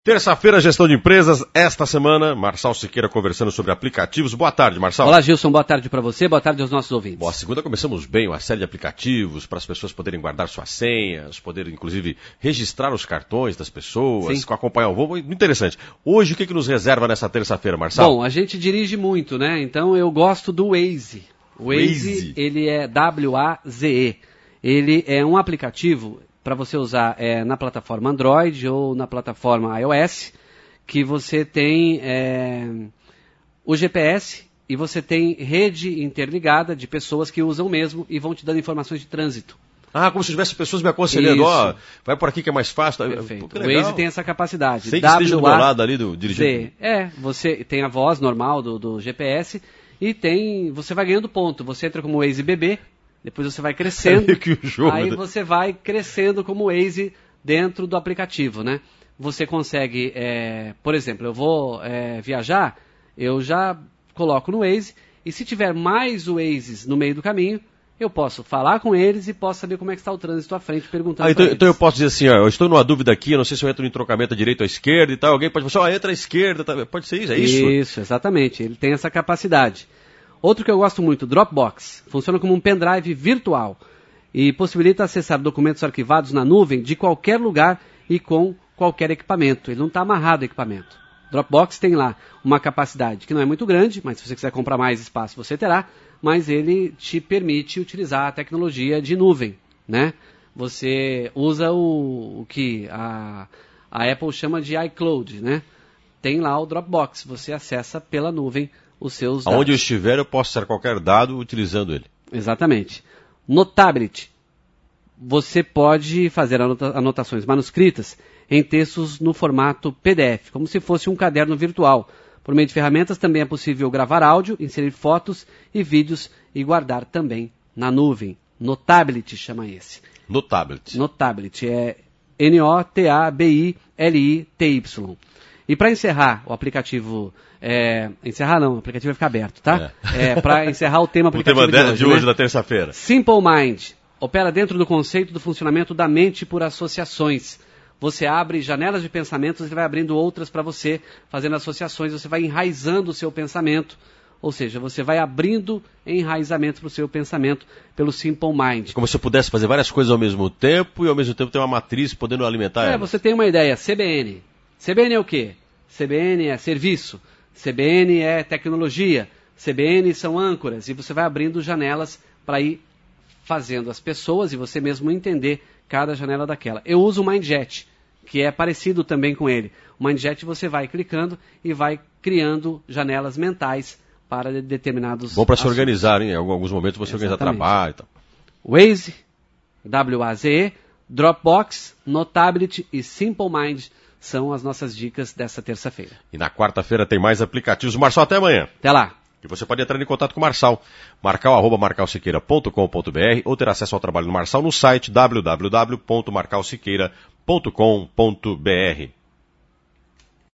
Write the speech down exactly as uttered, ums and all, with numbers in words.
Terça-feira, gestão de empresas. Esta semana, Marçal Siqueira conversando sobre aplicativos. Boa tarde, Marçal. Olá, Gilson. Boa tarde para você. Boa tarde aos nossos ouvintes. Bom, a segunda começamos bem, uma série de aplicativos para as pessoas poderem guardar suas senhas, poderem, inclusive, registrar os cartões das pessoas, Sim. acompanhar o voo. Muito interessante. Hoje, o que, que nos reserva nessa terça-feira, Marçal? Bom, a gente dirige muito, né? Então, eu gosto do Waze. O Waze, Waze. ele é W A Z E. Ele é um aplicativo para você usar é, na plataforma Android ou na plataforma iOS, que você tem é, o G P S e você tem rede interligada de pessoas que usam mesmo e vão te dando informações de trânsito. Ah, como se tivesse pessoas me aconselhando, ó, vai por aqui que é mais fácil. Perfeito. Pô, o Waze tem essa capacidade. Sem que esteja do meu lado ali do dirigente. É, você tem a voz normal do, do G P S e tem, você vai ganhando ponto. Você entra como Waze bebê, depois você vai crescendo, é que o jogo, aí né? você vai crescendo como Waze dentro do aplicativo, né? Você consegue, é, por exemplo, eu vou é, viajar, eu já coloco no Waze, e se tiver mais Wazes no meio do caminho, eu posso falar com eles e posso saber como é que está o trânsito à frente, perguntando ah, então, eles. Então eu posso dizer assim, ó, eu estou numa dúvida aqui, eu não sei se eu entro em trocamento à direita ou à esquerda e tal, alguém pode falar, ó, entra à esquerda, tá? Pode ser isso, é isso? Isso, exatamente, ele tem essa capacidade. Outro que eu gosto muito, Dropbox, funciona como um pendrive virtual e possibilita acessar documentos arquivados na nuvem de qualquer lugar e com qualquer equipamento. Ele não está amarrado ao equipamento. Dropbox tem lá uma capacidade que não é muito grande, mas se você quiser comprar mais espaço você terá, mas ele te permite utilizar a tecnologia de nuvem, né? Você usa o, o que a, a Apple chama de iCloud, né? Tem lá o Dropbox, você acessa pela nuvem os seus dados. Aonde eu estiver eu posso acessar qualquer dado utilizando ele. Exatamente. No tablet, você pode fazer anota- anotações manuscritas em textos no formato P D F, como se fosse um caderno virtual. Por meio de ferramentas também é possível gravar áudio, inserir fotos e vídeos e guardar também na nuvem. No tablet chama esse. No tablet. No tablet, é N O T A B I L I T Y. E para encerrar o aplicativo, é, encerrar não, o aplicativo vai ficar aberto, tá? É. É, para encerrar o tema aplicativo o tema de hoje, de hoje, né? da terça-feira. Simple Mind opera dentro do conceito do funcionamento da mente por associações. Você abre janelas de pensamentos e vai abrindo outras para você, fazendo associações, você vai enraizando o seu pensamento, ou seja, você vai abrindo enraizamento para o seu pensamento pelo Simple Mind. Como se eu pudesse fazer várias coisas ao mesmo tempo e ao mesmo tempo ter uma matriz podendo alimentar É, ela. você tem uma ideia, C B N. C B N é o quê? C B N é serviço, C B N é tecnologia, C B N são âncoras, e você vai abrindo janelas para ir fazendo as pessoas e você mesmo entender cada janela daquela. Eu uso o MindJet, que é parecido também com ele. O MindJet você vai clicando e vai criando janelas mentais para de determinados Bom para se assuntos. organizar, hein? Em alguns momentos você Exatamente. organizar trabalho e tal. Waze, W A Z E, Dropbox, no tablet e Simple Mind são as nossas dicas dessa terça-feira. E na quarta-feira tem mais aplicativos. Marçal, até amanhã. Até lá. E você pode entrar em contato com o Marçal. Marcal, arroba marcal siqueira ponto com ponto b r ou ter acesso ao trabalho do Marçal no site w w w ponto marcal siqueira ponto com ponto b r.